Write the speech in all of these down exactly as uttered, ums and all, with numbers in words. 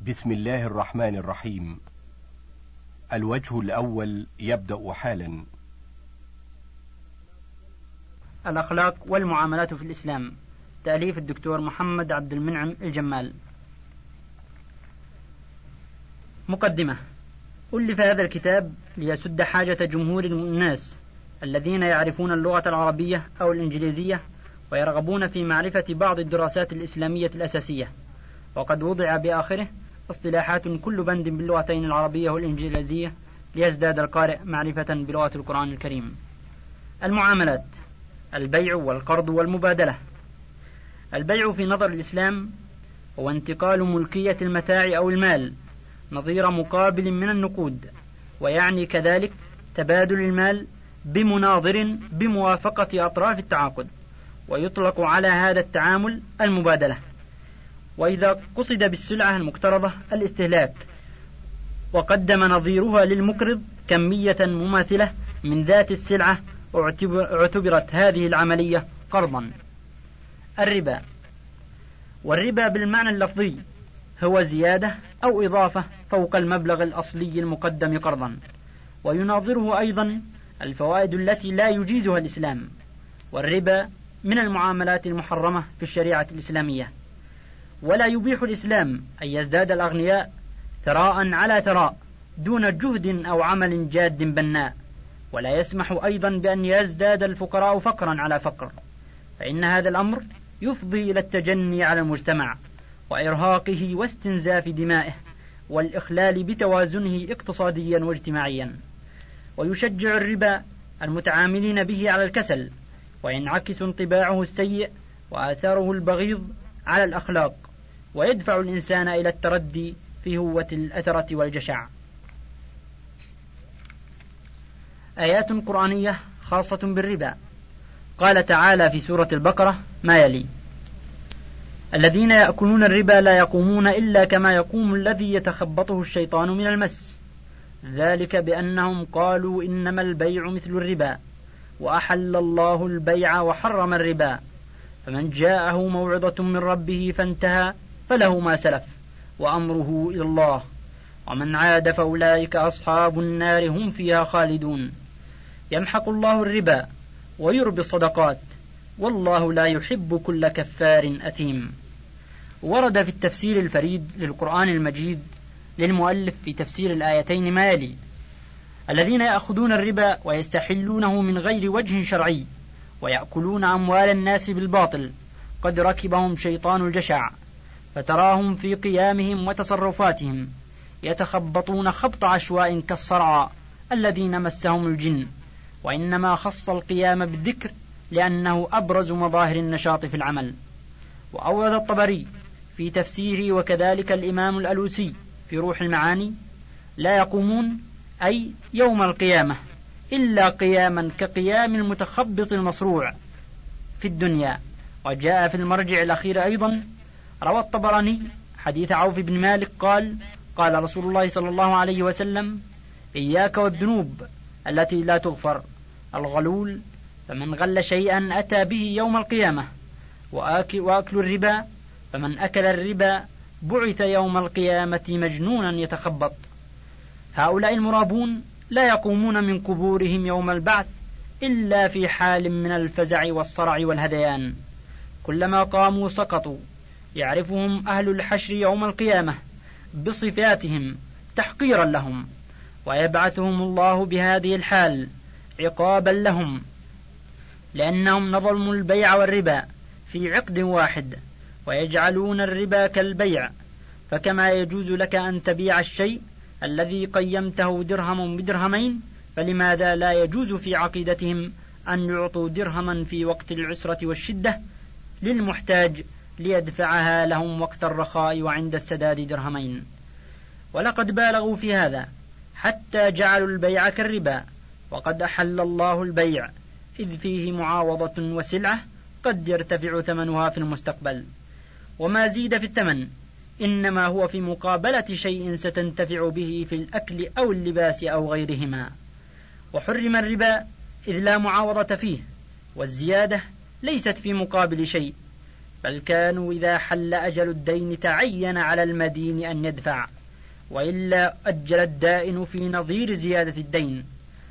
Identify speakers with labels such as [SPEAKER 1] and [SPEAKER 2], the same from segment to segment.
[SPEAKER 1] بسم الله الرحمن الرحيم. الوجه الأول يبدأ حالا.
[SPEAKER 2] الأخلاق والمعاملات في الإسلام، تأليف الدكتور محمد عبد المنعم الجمال. مقدمة. ألف هذا الكتاب ليسد حاجة جمهور الناس الذين يعرفون اللغة العربية أو الإنجليزية ويرغبون في معرفة بعض الدراسات الإسلامية الأساسية، وقد وضع بآخره اصطلاحات كل بند باللغتين العربية والإنجليزية ليزداد القارئ معرفة بلغة القرآن الكريم. المعاملات: البيع والقرض والمبادلة. البيع في نظر الإسلام هو انتقال ملكية المتاع أو المال نظير مقابل من النقود، ويعني كذلك تبادل المال بمناظر بموافقة أطراف التعاقد، ويطلق على هذا التعامل المبادلة. وإذا قصد بالسلعة المقترضة الاستهلاك وقدم نظيرها للمقرض كمية مماثلة من ذات السلعة، اعتبرت هذه العملية قرضا. الربا. والربا بالمعنى اللفظي هو زيادة أو إضافة فوق المبلغ الأصلي المقدم قرضا، ويناظره أيضا الفوائد التي لا يجيزها الإسلام. والربا من المعاملات المحرمة في الشريعة الإسلامية، ولا يبيح الإسلام أن يزداد الأغنياء ثراء على ثراء دون جهد أو عمل جاد بناء، ولا يسمح أيضا بأن يزداد الفقراء فقرا على فقر، فإن هذا الأمر يفضي إلى التجني على المجتمع وإرهاقه واستنزاف دمائه والإخلال بتوازنه اقتصاديا واجتماعيا. ويشجع الربا المتعاملين به على الكسل، وينعكس انطباعه السيء وآثاره البغيض على الأخلاق، ويدفع الإنسان إلى التردي في هوة الأثرة والجشع. آيات قرآنية خاصة بالربا. قال تعالى في سورة البقرة ما يلي: الذين يأكلون الربا لا يقومون إلا كما يقوم الذي يتخبطه الشيطان من المس، ذلك بأنهم قالوا إنما البيع مثل الربا وأحل الله البيع وحرم الربا، فمن جاءه موعظة من ربه فانتهى فله ما سلف وأمره إلى الله، ومن عاد فأولئك أصحاب النار هم فيها خالدون. يمحق الله الربا ويربي الصدقات، والله لا يحب كل كفار أثيم. ورد في التفسير الفريد للقرآن المجيد للمؤلف في تفسير الآيتين ما يلي: الذين يأخذون الربا ويستحلونه من غير وجه شرعي ويأكلون أموال الناس بالباطل قد ركبهم شيطان الجشع، فتراهم في قيامهم وتصرفاتهم يتخبطون خبط عشواء كالصرعى الذين مسهم الجن، وإنما خص القيام بالذكر لأنه أبرز مظاهر النشاط في العمل. وأورد الطبري في تفسيره وكذلك الإمام الألوسي في روح المعاني: لا يقومون أي يوم القيامة إلا قياما كقيام المتخبط المصروع في الدنيا. وجاء في المرجع الأخير أيضا روى الطبراني حديث عوف بن مالك قال: قال رسول الله صلى الله عليه وسلم: إياك والذنوب التي لا تغفر، الغلول فمن غل شيئا أتى به يوم القيامة، وأكل الربا فمن أكل الربا بعث يوم القيامة مجنونا يتخبط. هؤلاء المرابون لا يقومون من قبورهم يوم البعث إلا في حال من الفزع والصرع والهذيان، كلما قاموا سقطوا، يعرفهم أهل الحشر يوم القيامة بصفاتهم تحقيرا لهم، ويبعثهم الله بهذه الحال عقابا لهم، لأنهم نظموا البيع والربا في عقد واحد، ويجعلون الربا كالبيع، فكما يجوز لك أن تبيع الشيء الذي قيمته درهم بدرهمين، فلماذا لا يجوز في عقيدتهم أن يعطوا درهما في وقت العسرة والشدة للمحتاج ليدفعها لهم وقت الرخاء وعند السداد درهمين؟ ولقد بالغوا في هذا حتى جعلوا البيع كالربا، وقد أحل الله البيع إذ فيه معاوضة وسلعة قد يرتفع ثمنها في المستقبل، وما زيد في الثمن إنما هو في مقابلة شيء ستنتفع به في الأكل أو اللباس أو غيرهما. وحرم الربا إذ لا معاوضة فيه، والزيادة ليست في مقابل شيء، بل كانوا إذا حل أجل الدين تعين على المدين أن يدفع، وإلا أجل الدائن في نظير زيادة الدين،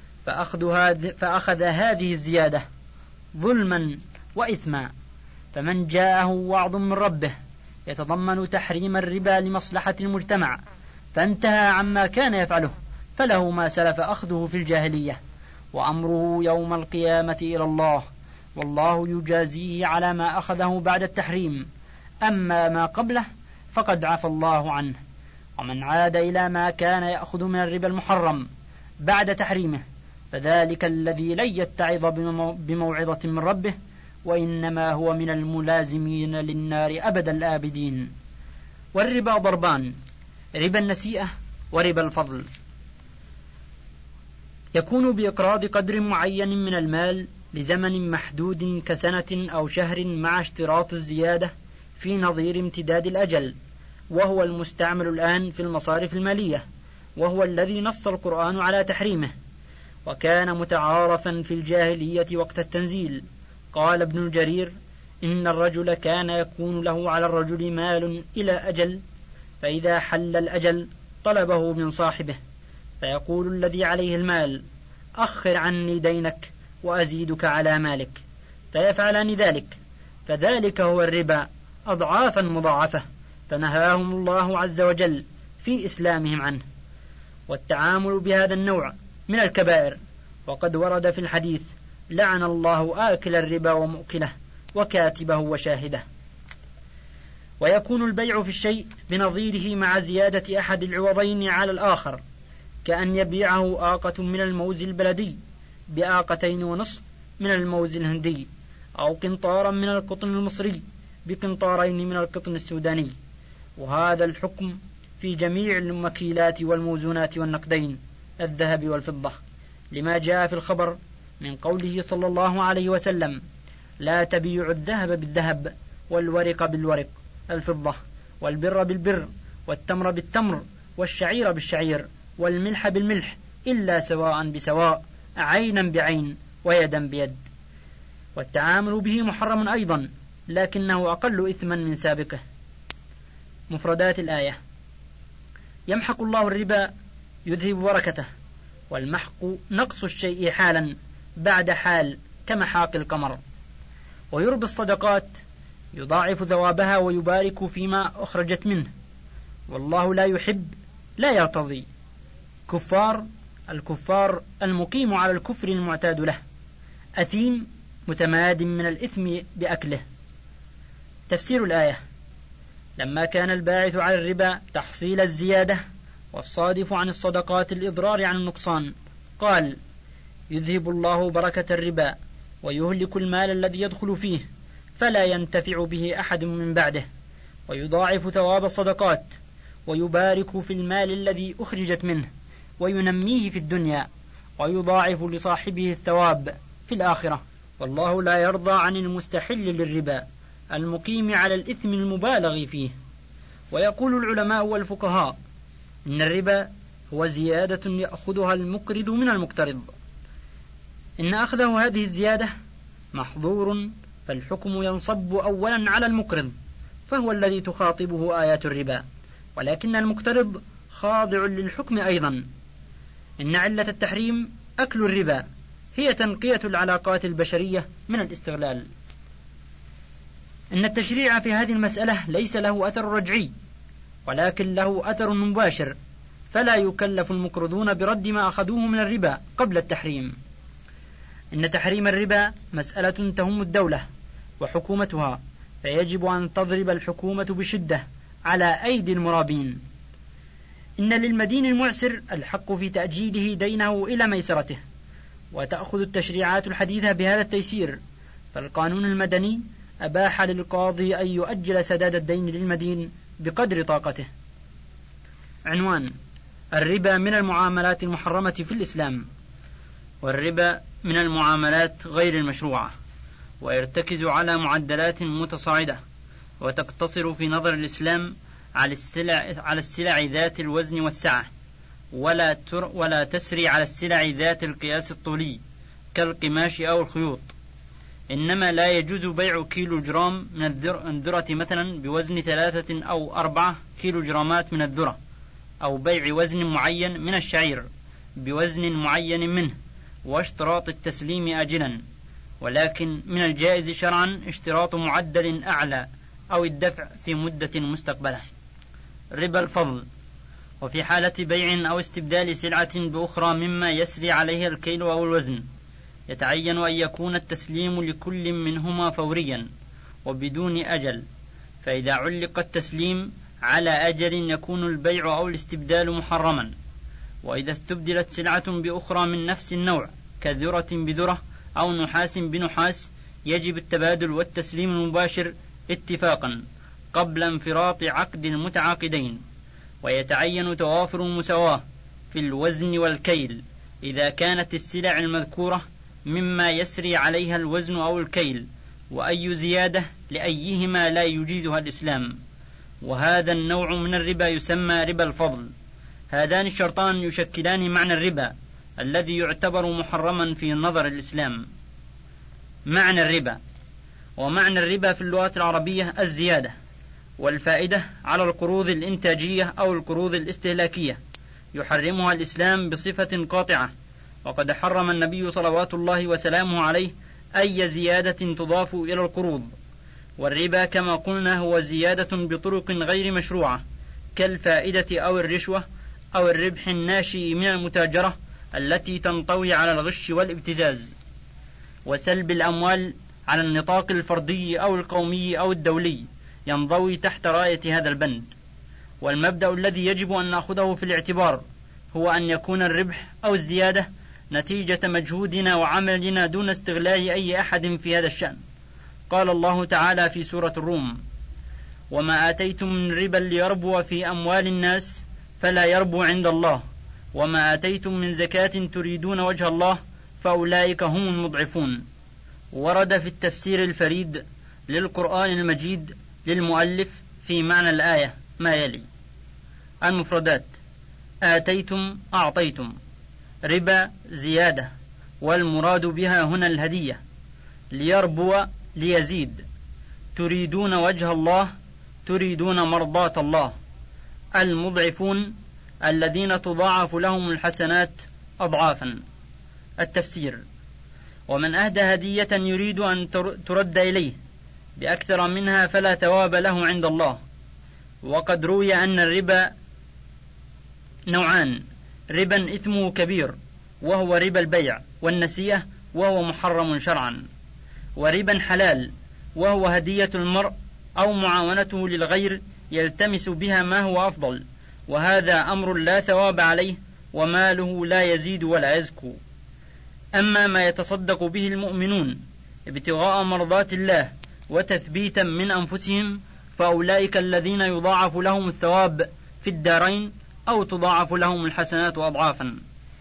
[SPEAKER 2] فأخذ هذه الزيادة ظلما وإثما. فمن جاءه وعظ من ربه يتضمن تحريم الربا لمصلحة المجتمع فانتهى عما كان يفعله، فله ما سلف أخذه في الجاهلية، وأمره يوم القيامة إلى الله، والله يجازيه على ما أخذه بعد التحريم. أما ما قبله فقد عفى الله عنه. ومن عاد إلى ما كان يأخذ من الربا المحرم بعد تحريمه فذلك الذي لن يتعظ بموعظة من ربه، وإنما هو من الملازمين للنار أبد الآبدين. والربا ضربان: ربا النسيئة وربا الفضل. يكون بإقراض قدر معين من المال لزمن محدود كسنة أو شهر مع اشتراط الزيادة في نظير امتداد الأجل، وهو المستعمل الآن في المصارف المالية، وهو الذي نص القرآن على تحريمه، وكان متعارفا في الجاهلية وقت التنزيل. قال ابن الجرير: إن الرجل كان يكون له على الرجل مال إلى أجل، فإذا حل الأجل طلبه من صاحبه، فيقول الذي عليه المال: أخر عني دينك وأزيدك على مالك، فيفعلان ذلك، فذلك هو الربا أضعافا مضاعفة، فنهاهم الله عز وجل في إسلامهم عنه. والتعامل بهذا النوع من الكبائر، وقد ورد في الحديث: لعن الله آكل الربا ومؤكله وكاتبه وشاهده. ويكون البيع في الشيء بنظيره مع زيادة أحد العوضين على الآخر، كأن يبيعه آقة من الموز البلدي بآقتين ونصف من الموز الهندي، أو قنطارا من القطن المصري بقنطارين من القطن السوداني. وهذا الحكم في جميع المكيلات والموزونات والنقدين الذهب والفضة، لما جاء في الخبر من قوله صلى الله عليه وسلم: لا تبيع الذهب بالذهب والورق بالورق، الفضة والبر بالبر والتمر بالتمر والشعير بالشعير والملح بالملح إلا سواء بسواء، عينا بعين ويدا بيد. والتعامل به محرم أيضا، لكنه أقل إثما من سابقه. مفردات الآية: يمحق الله الربا يذهب بركته، والمحق نقص الشيء حالا بعد حال كمحاق القمر. ويربي الصدقات يضاعف ثوابها ويبارك فيما أخرجت منه، والله لا يحب لا يرتضي. كفار: الكفار المقيم على الكفر المعتاد له. أثيم: متماد من الإثم بأكله. تفسير الآية: لما كان الباعث على الربا تحصيل الزيادة والصادف عن الصدقات الإضرار عن النقصان، قال: يذهب الله بركة الربا ويهلك المال الذي يدخل فيه فلا ينتفع به أحد من بعده، ويضاعف ثواب الصدقات ويبارك في المال الذي أخرجت منه وينميه في الدنيا، ويضاعف لصاحبه الثواب في الآخرة. والله لا يرضى عن المستحل للربا المقيم على الإثم المبالغ فيه. ويقول العلماء والفقهاء إن الربا هو زيادة يأخذها المقرض من المقترض، إن أخذه هذه الزيادة محظور، فالحكم ينصب أولا على المقرض، فهو الذي تخاطبه آيات الربا، ولكن المقترض خاضع للحكم أيضا. إن علة التحريم أكل الربا هي تنقية العلاقات البشرية من الاستغلال. إن التشريع في هذه المسألة ليس له أثر رجعي، ولكن له أثر مباشر، فلا يكلف المقرضون برد ما أخذوه من الربا قبل التحريم. إن تحريم الربا مسألة تهم الدولة وحكومتها، فيجب أن تضرب الحكومة بشدة على أيدي المرابين. إن للمدين المعسر الحق في تأجيله دينه إلى ميسرته، وتأخذ التشريعات الحديثة بهذا التيسير، فالقانون المدني أباح للقاضي أن يؤجل سداد الدين للمدين بقدر طاقته. عنوان: الربا من المعاملات المحرمة في الإسلام. والربا من المعاملات غير المشروعة، ويرتكز على معدلات متصاعدة، وتقتصر في نظر الإسلام على السلع, على السلع ذات الوزن والسعة، ولا, تر ولا تسري على السلع ذات القياس الطولي كالقماش أو الخيوط. إنما لا يجوز بيع كيلو جرام من الذرة مثلا بوزن ثلاثة أو أربعة كيلو جرامات من الذرة، أو بيع وزن معين من الشعير بوزن معين منه واشتراط التسليم آجلا، ولكن من الجائز شرعا اشتراط معدل أعلى أو الدفع في مدة مستقبلة. ربا الفضل. وفي حالة بيع أو استبدال سلعة بأخرى مما يسري عليها الكيل أو الوزن يتعين أن يكون التسليم لكل منهما فوريا وبدون أجل، فإذا علق التسليم على أجل يكون البيع أو الاستبدال محرما. وإذا استبدلت سلعة بأخرى من نفس النوع كذرة بذرة أو نحاس بنحاس يجب التبادل والتسليم المباشر اتفاقا قبل انفراط عقد المتعاقدين، ويتعين توافر المساواة في الوزن والكيل إذا كانت السلع المذكورة مما يسري عليها الوزن أو الكيل، وأي زيادة لأيهما لا يجيزها الإسلام. وهذا النوع من الربا يسمى ربا الفضل. هذان الشرطان يشكلان معنى الربا الذي يعتبر محرما في نظر الإسلام. معنى الربا. ومعنى الربا في اللغة العربية الزيادة والفائدة على القروض الإنتاجية أو القروض الاستهلاكية، يحرمها الإسلام بصفة قاطعة، وقد حرم النبي صلوات الله وسلامه عليه أي زيادة تضاف إلى القروض. والربا كما قلنا هو زيادة بطرق غير مشروعة كالفائدة أو الرشوة أو الربح الناشئ من المتاجرة التي تنطوي على الغش والابتزاز، وسلب الأموال على النطاق الفردي أو القومي أو الدولي ينضوي تحت راية هذا البند. والمبدأ الذي يجب أن نأخذه في الاعتبار هو أن يكون الربح أو الزيادة نتيجة مجهودنا وعملنا دون استغلال أي أحد في هذا الشأن. قال الله تعالى في سورة الروم: وما آتيتم من ربا ليربو في أموال الناس فلا يربو عند الله، وما آتيتم من زكاة تريدون وجه الله فأولئك هم المضعفون. ورد في التفسير الفريد للقرآن المجيد للمؤلف في معنى الآية ما يلي: المفردات: آتيتم أعطيتم، ربا زيادة، والمراد بها هنا الهدية، ليربو ليزيد، تريدون وجه الله تريدون مرضاة الله، المضعفون الذين تضاعف لهم الحسنات أضعافا. التفسير: ومن أهدى هدية يريد أن ترد إليه بأكثر منها فلا ثواب له عند الله. وقد روي أن الربا نوعان: ربا إثمه كبير وهو ربا البيع والنسيئة وهو محرم شرعا، وربا حلال وهو هدية المرء أو معاونته للغير يلتمس بها ما هو أفضل، وهذا أمر لا ثواب عليه وماله لا يزيد ولا يزكو. أما ما يتصدق به المؤمنون ابتغاء مرضات الله وتثبيتا من أنفسهم فأولئك الذين يضاعف لهم الثواب في الدارين أو تضاعف لهم الحسنات أضعافا.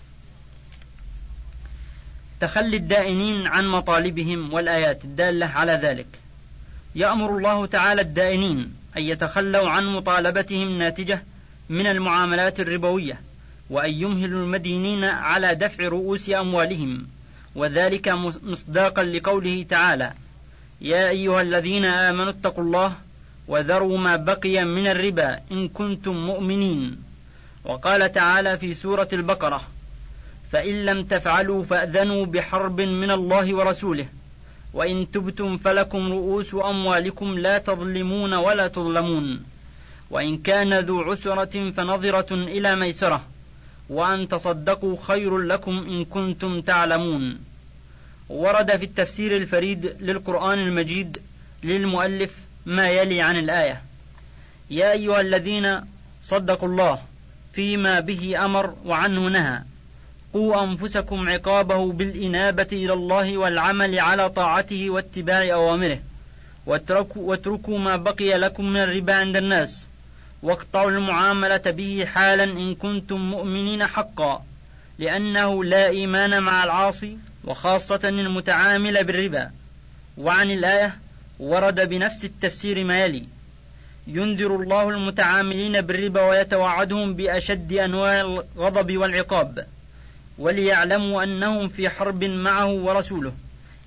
[SPEAKER 2] تخلي الدائنين عن مطالبهم والآيات الدالة على ذلك. يأمر الله تعالى الدائنين أن يتخلوا عن مطالبتهم الناتجة من المعاملات الربوية، وأن يمهلوا المدينين على دفع رؤوس أموالهم، وذلك مصداقا لقوله تعالى: يا أيها الذين آمنوا اتقوا الله وذروا ما بقي من الربا إن كنتم مؤمنين. وقال تعالى في سورة البقرة: فإن لم تفعلوا فأذنوا بحرب من الله ورسوله وإن تبتم فلكم رؤوس أموالكم لا تظلمون ولا تظلمون، وإن كان ذو عسرة فنظرة إلى ميسرة، وأن تصدقوا خير لكم إن كنتم تعلمون. ورد في التفسير الفريد للقرآن المجيد للمؤلف ما يلي عن الآية: يا أيها الذين صدقوا الله فيما به أمر وعنه نهى، قوا أنفسكم عقابه بالإنابة إلى الله والعمل على طاعته واتباع أوامره، واتركوا, واتركوا ما بقي لكم من الربا عند الناس، واقطعوا المعاملة به حالا إن كنتم مؤمنين حقا، لأنه لا إيمان مع العاصي وخاصة المتعامل بالربا. وعن الآية ورد بنفس التفسير ما يلي: ينذر الله المتعاملين بالربا ويتوعدهم بأشد أنواع الغضب والعقاب، وليعلموا أنهم في حرب معه ورسوله،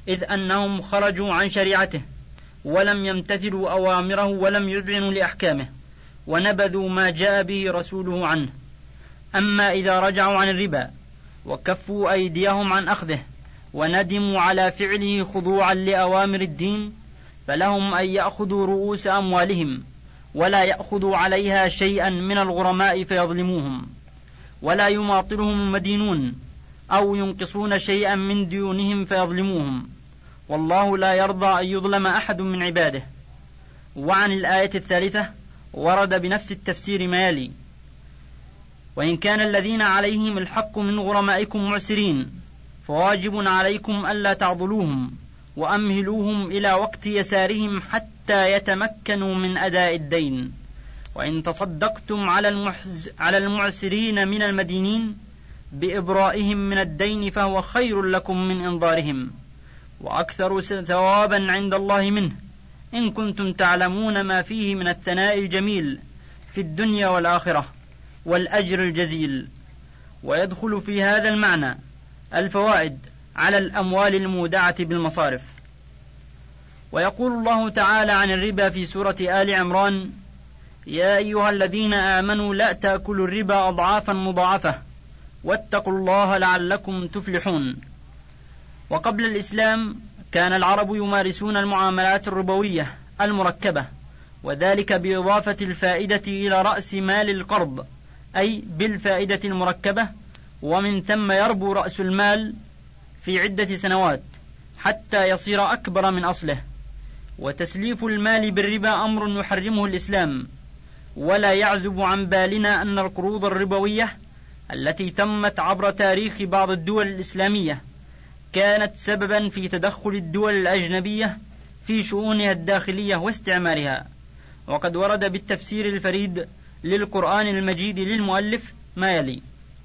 [SPEAKER 2] إذ أنهم خرجوا عن شريعته ولم يمتثلوا أوامره ولم يذعنوا لأحكامه ونبذوا ما جاء به رسوله عنه. أما إذا رجعوا عن الربا وكفوا أيديهم عن أخذه وندموا على فعله خضوعا لأوامر الدين فلهم أن يأخذوا رؤوس أموالهم ولا يأخذوا عليها شيئا من الغرماء فيظلموهم، ولا يماطلهم المدينون أو ينقصون شيئا من ديونهم فيظلموهم، والله لا يرضى أن يظلم أحد من عباده. وعن الآية الثالثة ورد بنفس التفسير ما يلي: وإن كان الذين عليهم الحق من غرمائكم معسرين فواجب عليكم ألا تعضلوهم وأمهلوهم إلى وقت يسارهم حتى يتمكنوا من أداء الدين، وإن تصدقتم على, المحز على المعسرين من المدينين بإبرائهم من الدين فهو خير لكم من إنظارهم وأكثر ثوابا عند الله منه، إن كنتم تعلمون ما فيه من الثناء الجميل في الدنيا والآخرة والأجر الجزيل. ويدخل في هذا المعنى الفوائد على الأموال المودعة بالمصارف. ويقول الله تعالى عن الربا في سورة آل عمران: يا أيها الذين آمنوا لا تأكلوا الربا أضعافا مضاعفة واتقوا الله لعلكم تفلحون. وقبل الإسلام كان العرب يمارسون المعاملات الربوية المركبة، وذلك بإضافة الفائدة إلى رأس مال القرض، أي بالفائدة المركبة، ومن ثم يربو رأس المال في عدة سنوات حتى يصير أكبر من أصله. وتسليف المال بالربا أمر يحرمه الإسلام، ولا يعزب عن بالنا أن القروض الربوية التي تمت عبر تاريخ بعض الدول الإسلامية كانت سببا في تدخل الدول الأجنبية في شؤونها الداخلية واستعمارها. وقد ورد بالتفسير الفريد للقرآن المجيد للمؤلف ما يلي: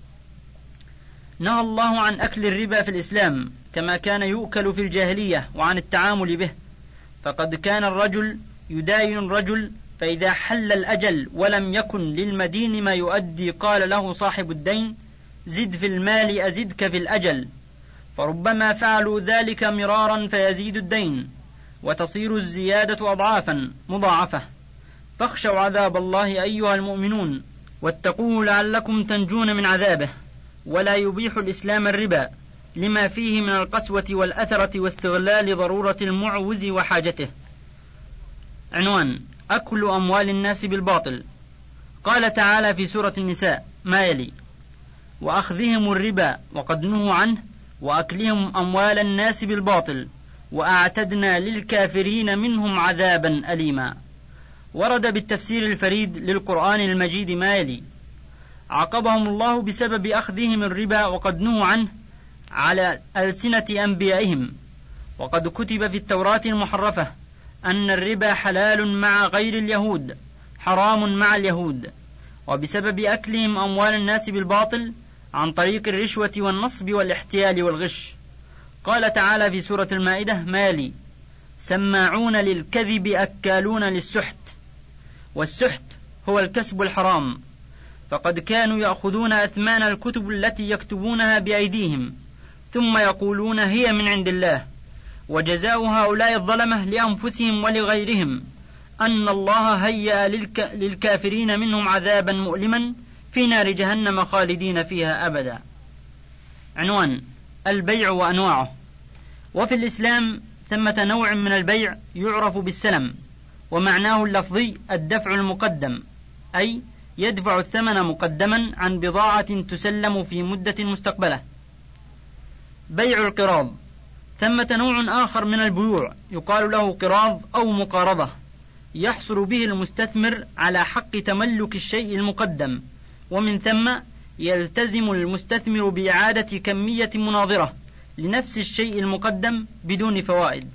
[SPEAKER 2] نهى الله عن أكل الربا في الإسلام كما كان يؤكل في الجاهلية وعن التعامل به، فقد كان الرجل يداين الرجل، فإذا حل الأجل ولم يكن للمدين ما يؤدي قال له صاحب الدين: زد في المال أزدك في الأجل، فربما فعلوا ذلك مرارا فيزيد الدين وتصير الزيادة أضعافا مضاعفة. فاخشوا عذاب الله أيها المؤمنون واتقوه لعلكم تنجون من عذابه. ولا يبيح الإسلام الربا لما فيه من القسوة والأثرة واستغلال ضرورة المعوز وحاجته. عنوان: أكل أموال الناس بالباطل. قال تعالى في سورة النساء ما يلي: وأخذهم الربا وقد نهوا عنه وأكلهم أموال الناس بالباطل وأعتدنا للكافرين منهم عذابا أليما. ورد بالتفسير الفريد للقرآن المجيد ما يلي: عاقبهم الله بسبب أخذهم الربا وقد نهوا عنه على ألسنة أنبيائهم، وقد كتب في التوراة المحرفة أن الربا حلال مع غير اليهود حرام مع اليهود، وبسبب أكلهم أموال الناس بالباطل عن طريق الرشوة والنصب والاحتيال والغش. قال تعالى في سورة المائدة ما يلي: سماعون للكذب أكالون للسحت. والسحت هو الكسب الحرام، فقد كانوا يأخذون أثمان الكتب التي يكتبونها بأيديهم ثم يقولون هي من عند الله، وجزاء هؤلاء الظلمة لأنفسهم ولغيرهم أن الله هيأ للك للكافرين منهم عذابا مؤلما في نار جهنم خالدين فيها أبدا. عنوان: البيع وأنواعه. وفي الإسلام ثمة نوع من البيع يعرف بالسلم، ومعناه اللفظي الدفع المقدم، أي يدفع الثمن مقدما عن بضاعة تسلم في مدة مستقبلة. بيع القراض. ثمة نوع آخر من البيوع يقال له قراض أو مقارضة، يحصل به المستثمر على حق تملك الشيء المقدم، ومن ثم يلتزم المستثمر بإعادة كمية مناظرة لنفس الشيء المقدم بدون فوائد.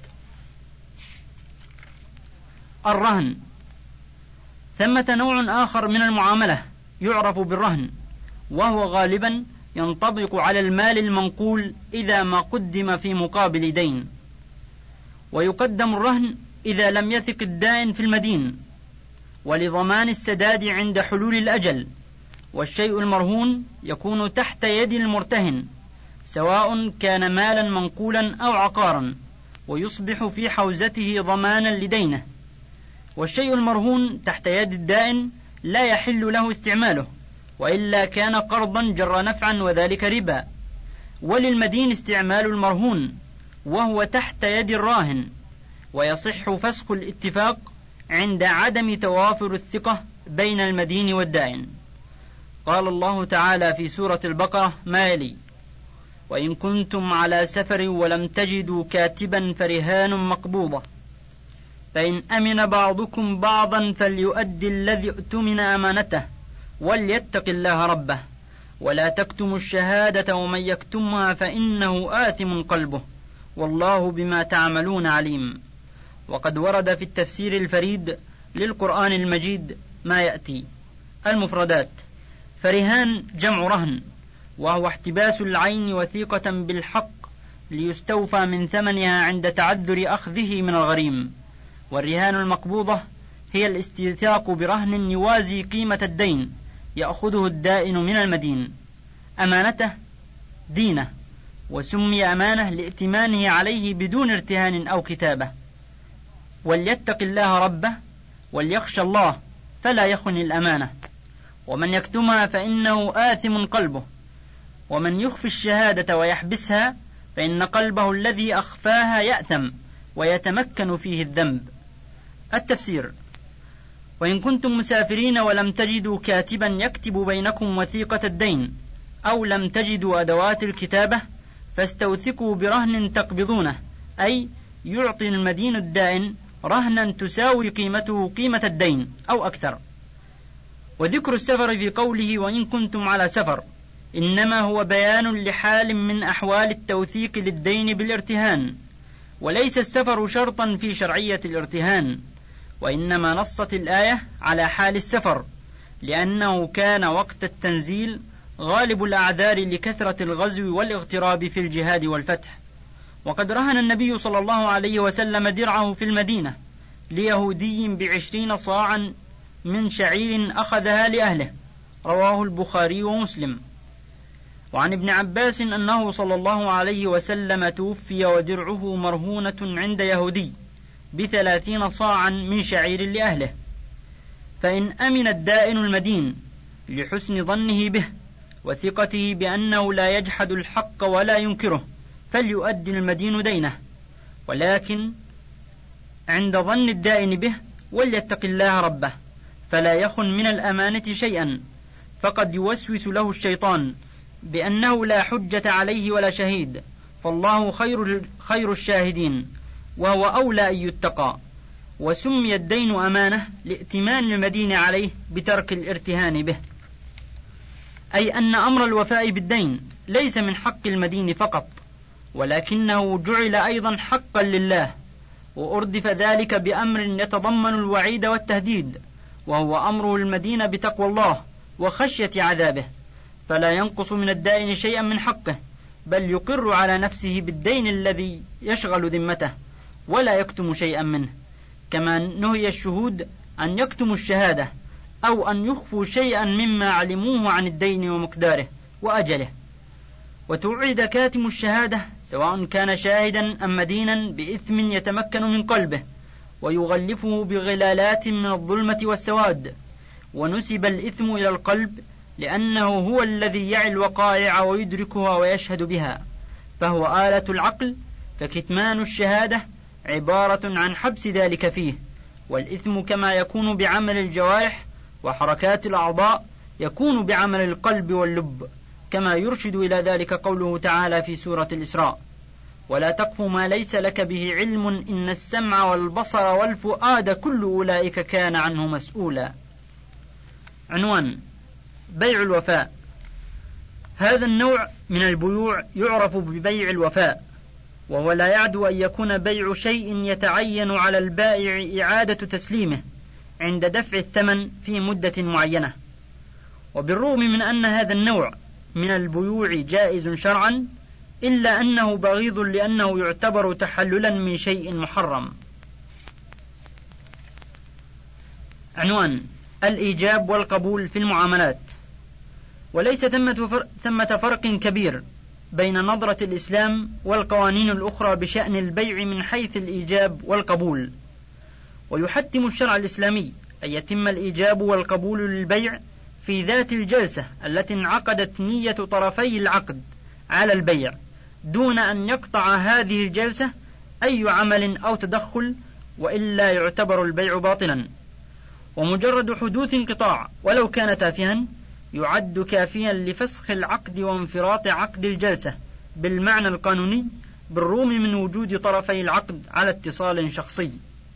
[SPEAKER 2] الرهن. ثمة نوع آخر من المعاملة يعرف بالرهن، وهو غالبا ينطبق على المال المنقول إذا ما قدم في مقابل دين. ويقدم الرهن إذا لم يثق الدائن في المدين، ولضمان السداد عند حلول الأجل. والشيء المرهون يكون تحت يد المرتهن، سواء كان مالا منقولا أو عقارا، ويصبح في حوزته ضمانا لدينه. والشيء المرهون تحت يد الدائن لا يحل له استعماله، وإلا كان قرضا جر نفعا وذلك ربا. وللمدين استعمال المرهون وهو تحت يد الراهن، ويصح فسخ الاتفاق عند عدم توافر الثقة بين المدين والدائن. قال الله تعالى في سورة البقرة ما يلي: وإن كنتم على سفر ولم تجدوا كاتبا فرهان مقبوضة، فإن أمن بعضكم بعضا فليؤدي الذي اؤتمن أمانته وليتق الله ربه ولا تكتموا الشهادة ومن يكتمها فإنه آثم قلبه والله بما تعملون عليم. وقد ورد في التفسير الفريد للقرآن المجيد ما يأتي: المفردات: فرهان جمع رهن، وهو احتباس العين وثيقة بالحق ليستوفى من ثمنها عند تعذر أخذه من الغريم. والرهان المقبوضة هي الاستيثاق برهن يوازي قيمة الدين يأخذه الدائن من المدين. أمانته دينه، وسمي أمانة لائتمانه عليه بدون ارتهان أو كتابة. وليتق الله ربه وليخشى الله فلا يخن الأمانة، ومن يكتمها فإنه آثم قلبه، ومن يخفي الشهادة ويحبسها فإن قلبه الذي أخفاها يأثم ويتمكن فيه الذنب. التفسير: وإن كنتم مسافرين ولم تجدوا كاتبا يكتب بينكم وثيقة الدين، أو لم تجدوا أدوات الكتابة، فاستوثقوا برهن تقبضونه، أي يعطي المدين الدائن رهنا تساوي قيمته قيمة الدين أو أكثر. وذكر السفر في قوله وإن كنتم على سفر إنما هو بيان لحال من أحوال التوثيق للدين بالارتهان، وليس السفر شرطا في شرعية الارتهان، وإنما نصت الآية على حال السفر لأنه كان وقت التنزيل غالب الأعذار لكثرة الغزو والاغتراب في الجهاد والفتح. وقد رهن النبي صلى الله عليه وسلم درعه في المدينة ليهودي بعشرين صاعا من شعير أخذها لأهله، رواه البخاري ومسلم. وعن ابن عباس أنه صلى الله عليه وسلم توفي ودرعه مرهونة عند يهودي بثلاثين صاعا من شعير لأهله، فإن أمن الدائن المدين لحسن ظنه به وثقته بأنه لا يجحد الحق ولا ينكره فليؤدي المدين دينه، ولكن عند ظن الدائن به وليتق الله ربه فلا يخن من الأمانة شيئا، فقد يوسوس له الشيطان بأنه لا حجة عليه ولا شهيد، فالله خير, خير الشاهدين وهو أولى أن يتقى. وسمي الدين أمانة لائتمان المدين عليه بترك الارتهان به، أي أن أمر الوفاء بالدين ليس من حق المدين فقط، ولكنه جعل أيضا حقا لله، وأردف ذلك بأمر يتضمن الوعيد والتهديد، وهو أمره المدين بتقوى الله وخشية عذابه، فلا ينقص من الدائن شيئا من حقه، بل يقر على نفسه بالدين الذي يشغل ذمته ولا يكتم شيئا منه، كما نهي الشهود أن يكتموا الشهادة أو أن يخفوا شيئا مما علموه عن الدين ومقداره وأجله. وتوعد كاتم الشهادة سواء كان شاهدا أم مدينا بإثم يتمكن من قلبه ويغلفه بغلالات من الظلمة والسواد، ونسب الإثم إلى القلب لأنه هو الذي يعي الوقائع ويدركها ويشهد بها، فهو آلة العقل، فكتمان الشهادة عبارة عن حبس ذلك فيه. والإثم كما يكون بعمل الجوارح وحركات الأعضاء يكون بعمل القلب واللب، كما يرشد إلى ذلك قوله تعالى في سورة الإسراء: ولا تقف ما ليس لك به علم إن السمع والبصر والفؤاد كل أولئك كان عنه مسؤولا. عنوان: بيع الوفاء. هذا النوع من البيوع يعرف ببيع الوفاء، وهو لا يعدو أن يكون بيع شيء يتعين على البائع إعادة تسليمه عند دفع الثمن في مدة معينة. وبالرغم من أن هذا النوع من البيوع جائز شرعا، إلا أنه بغيض لأنه يعتبر تحللا من شيء محرم. عنوان: الإيجاب والقبول في المعاملات. وليس ثمة فرق كبير بين نظرة الإسلام والقوانين الأخرى بشأن البيع من حيث الإيجاب والقبول. ويحتم الشرع الإسلامي أن يتم الإيجاب والقبول للبيع في ذات الجلسة التي انعقدت نية طرفي العقد على البيع، دون أن يقطع هذه الجلسة أي عمل أو تدخل، وإلا يعتبر البيع باطلا. ومجرد حدوث انقطاع ولو كان تافها يعد كافيا لفسخ العقد وانفراط عقد الجلسة بالمعنى القانوني، بالرغم من وجود طرفي العقد على اتصال شخصي.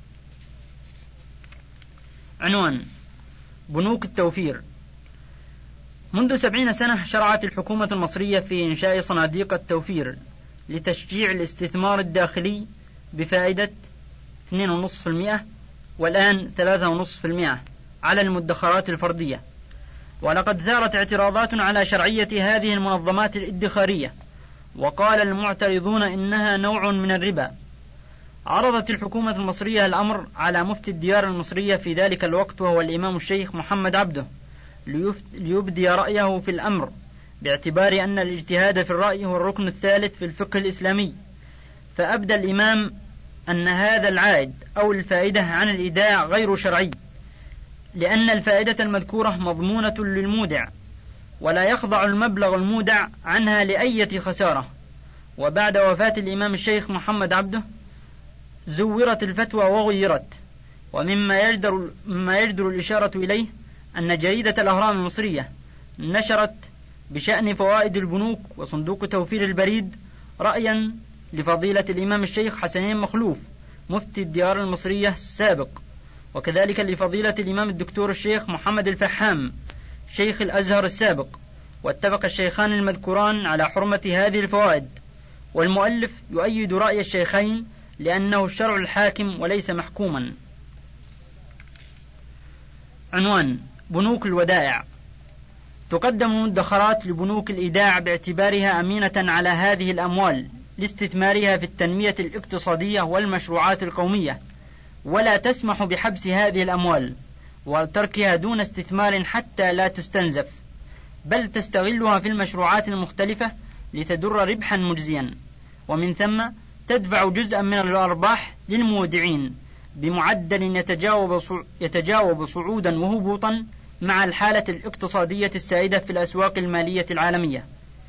[SPEAKER 2] عنوان: بنوك التوفير. منذ سبعين سنة شرعت الحكومة المصرية في إنشاء صناديق التوفير لتشجيع الاستثمار الداخلي بفائدة اثنين فاصلة خمسة بالمئة والآن ثلاثة فاصلة خمسة بالمئة على المدخرات الفردية. ولقد ثارت اعتراضات على شرعية هذه المنظمات الادخارية، وقال المعترضون إنها نوع من الربا. عرضت الحكومة المصرية الأمر على مفتي الديار المصرية في ذلك الوقت وهو الإمام الشيخ محمد عبده ليبدي رأيه في الأمر، باعتبار أن الاجتهاد في الرأي هو الركن الثالث في الفقه الإسلامي. فأبدى الإمام أن هذا العائد أو الفائدة عن الإيداع غير شرعي، لأن الفائدة المذكورة مضمونة للمودع، ولا يخضع المبلغ المودع عنها لأية خسارة. وبعد وفاة الإمام الشيخ محمد عبده زورت الفتوى وغيرت. ومما يجدر, مما يجدر الإشارة إليه أن جريدة الأهرام المصرية نشرت بشأن فوائد البنوك وصندوق توفير البريد رأيا لفضيلة الإمام الشيخ حسنين مخلوف مفتي الديار المصرية السابق، وكذلك لفضيلة الإمام الدكتور الشيخ محمد الفحام شيخ الأزهر السابق. واتفق الشيخان المذكوران على حرمة هذه الفوائد، والمؤلف يؤيد رأي الشيخين لأنه الشرع الحاكم وليس محكوما. عنوان: بنوك الودائع. تقدم المدخرات لبنوك الإيداع باعتبارها أمينة على هذه الأموال لاستثمارها في التنمية الاقتصادية والمشروعات القومية، ولا تسمح بحبس هذه الأموال وتركها دون استثمار حتى لا تستنزف، بل تستغلها في المشروعات المختلفة لتدر ربحا مجزيا، ومن ثم تدفع جزءا من الأرباح للمودعين بمعدل يتجاوب يتجاوب صعودا وهبوطا مع الحالة الاقتصادية السائدة في الأسواق المالية العالمية.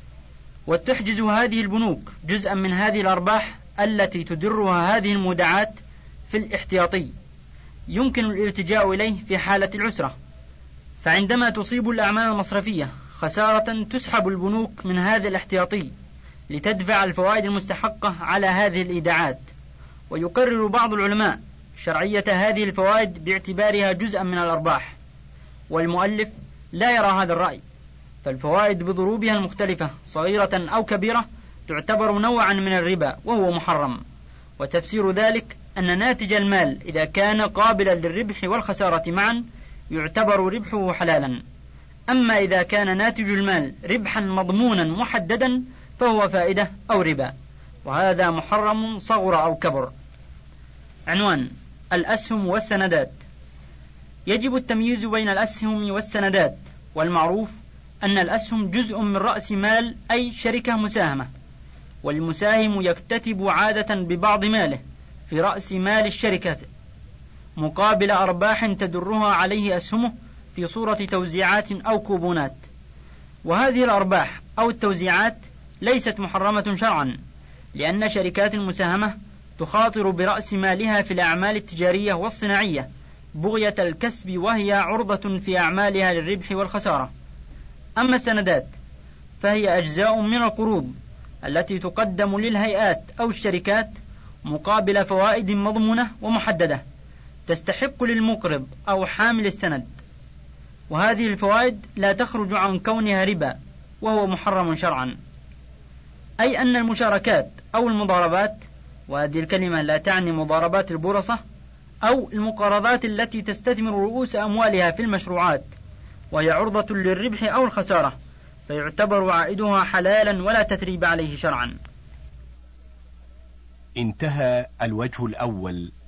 [SPEAKER 2] وتحجز هذه البنوك جزءا من هذه الأرباح التي تدرها هذه المودعات في الاحتياطي يمكن الالتجاء إليه في حالة العسرة. فعندما تصيب الأعمال المصرفية خسارة تسحب البنوك من هذا الاحتياطي لتدفع الفوائد المستحقة على هذه الإيداعات. ويقرر بعض العلماء شرعية هذه الفوائد باعتبارها جزءا من الأرباح، والمؤلف لا يرى هذا الرأي، فالفوائد بضروبها المختلفة صغيرة أو كبيرة تعتبر نوعا من الربا وهو محرم. وتفسير ذلك أن ناتج المال إذا كان قابلا للربح والخسارة معا يعتبر ربحه حلالا، أما إذا كان ناتج المال ربحا مضمونا محددا فهو فائدة أو ربا، وهذا محرم صغر أو كبر. عنوان: الأسهم والسندات. يجب التمييز بين الأسهم والسندات، والمعروف أن الأسهم جزء من رأس مال أي شركة مساهمة، والمساهم يكتتب عادة ببعض ماله في رأس مال الشركة مقابل أرباح تدرها عليه أسهمه في صورة توزيعات أو كوبونات. وهذه الأرباح أو التوزيعات ليست محرمة شرعا، لأن شركات المساهمة تخاطر برأس مالها في الأعمال التجارية والصناعية بغية الكسب، وهي عرضة في أعمالها للربح والخسارة. أما السندات فهي أجزاء من القروض التي تقدم للهيئات أو الشركات مقابل فوائد مضمونة ومحددة تستحق للمقرض أو حامل السند، وهذه الفوائد لا تخرج عن كونها ربا وهو محرم شرعا. أي أن المشاركات أو المضاربات، وهذه الكلمة لا تعني مضاربات البورصة، أو المقارضات التي تستثمر رؤوس أموالها في المشروعات وهي عرضة للربح أو الخسارة، فيعتبر عائدها حلالا ولا تثريب عليه شرعا.
[SPEAKER 1] انتهى الوجه الأول